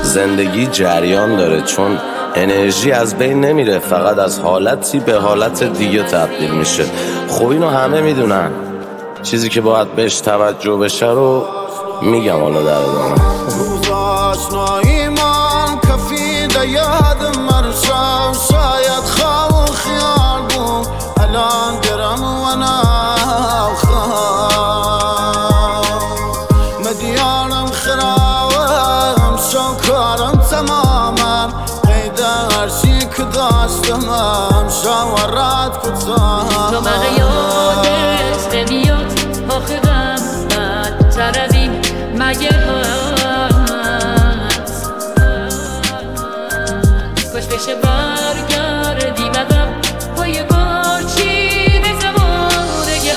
زندگی جریان داره، چون انرژی از بین نمیره، فقط از حالتی به حالت دیگه تبدیل میشه. خب اینو همه میدونن، چیزی که باید بهش توجه بشه رو میگم حالا در ادامه. روز آشنایی من کفیده یاد مرشم، شاید خواب و خیال بود الان درم و نخواه مدیانم خراوم شوکارم تمامم قید هرچی که داشتمم شاورت کتام تو من یادت نمیاد آخه غم بدتر از این مگه هست کاش بشه برگردیم عقب با یه گرچین زمانه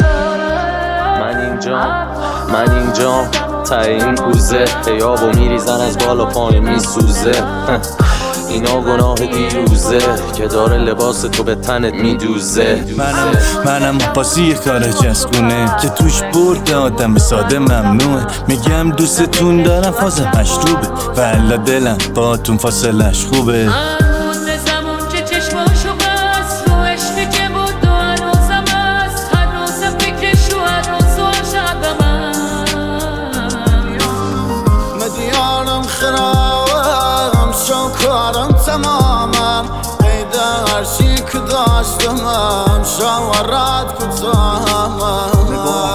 من اینجا ته این کوزه حیابو میریزن از بالا پایین میسوزه اینا گناه دیروزه که داره لباس تو به تنت میدوزه. منم پاسی کار جسکونه که توش برد آدم ساده ممنوعه. میگم دوستتون دارم فازم مشروبه والا دلم باتون فاصلش خوبه. کارم تمامم قید هرچی که داشتمم شاورت کتامم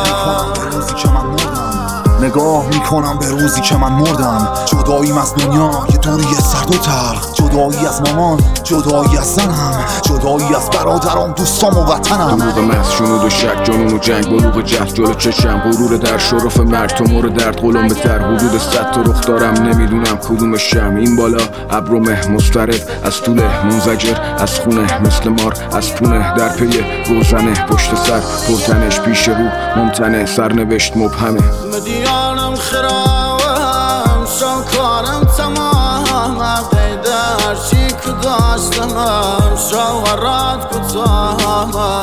نگاه میکنم به روزی که من مردم جداییم از دنیا یه دوری سرد و تلخ، جدایی از مامان، جدایی از زنم، جدایی از برادرام، دوستام و وطنم. دروغ محض، شنود و شک، جنون و جنگ، بلوغ جهل جلو چشم، غرور در شرف مرگ، تو مور درد قلم بتر، حدود 100 تا رخ دارم نمیدونم کدومشم. این بالا ابر مه مضطرب از طوله منزجر، از خونه مثل مار، از پونه در پی روزنه، پشت سر پرتنش، پیش رو ممتنه، سرنوشت مبهمه. مدیانم خراوم شوکارم تمامم قید هرچی که داشتمم شاورت کتامم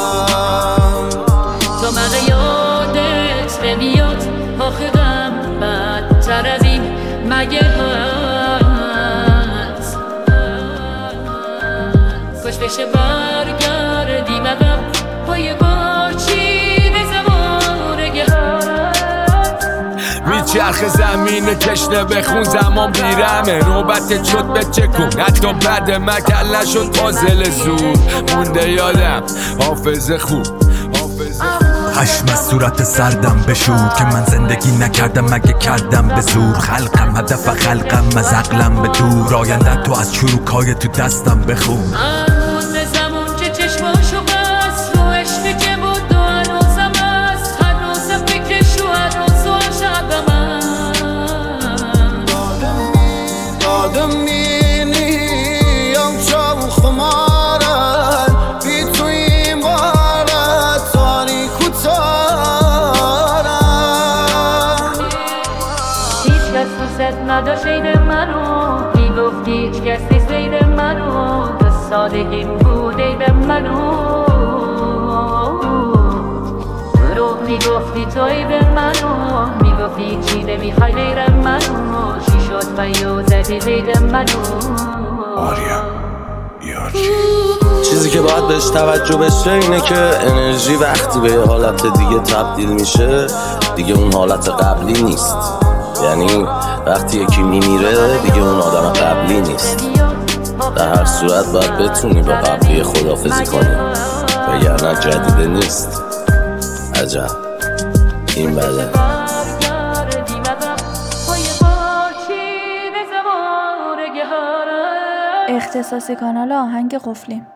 تو من یادت نمیاد آخه غم بدتر از این مگه هست کاش بشه برگردیم عقب با یه گرچین زمانه میچرخ زمین تشنه بخون زمان بیرمه نوبت شد به چکون حتی بعد مکل نشد پازل زور مونده یادم حافظه خوب خشم از صورت سردم بشور که من زندگی نکردم مگه کردم به زور. خلقم هدف خلقم از عقلم به دور آینده تو از چروکای تو دستم بخون. نداشت عید منو میگفتی هیچ کس نیست عید منو به سادگی بود عید منو رو میگفتی تو عید منو میگفتی چی نمیخوای غیر منو چی شد و زدی عید منو آریا یارچی. چیزی که باید بهش توجه بشه اینه که انرژی وقتی به یه حالت دیگه تبدیل میشه دیگه اون حالت قبلی نیست. یعنی وقتی یکی میمیره دیگه اون آدم قبلی نیست. در هر صورت باید بتونی با قبلی خداحافظی کنی وگرنه جدیده نیست. عجب این بله. اختصاصی کانال آهنگ قفلی.